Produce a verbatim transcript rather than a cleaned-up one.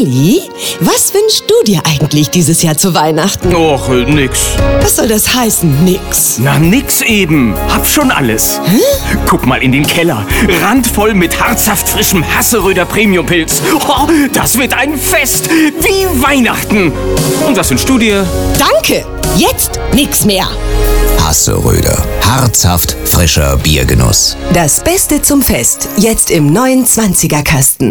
Olli, was wünschst du dir eigentlich dieses Jahr zu Weihnachten? Och, äh, nix. Was soll das heißen, nix? Na, nix eben. Hab schon alles. Hä? Guck mal in den Keller. Randvoll mit herzhaft frischem Hasseröder Premiumpilz. Oh, das wird ein Fest. Wie Weihnachten. Und was wünschst du dir? Danke. Jetzt nix mehr. Hasseröder. Herzhaft frischer Biergenuss. Das Beste zum Fest. Jetzt im neuen zwanziger Kasten.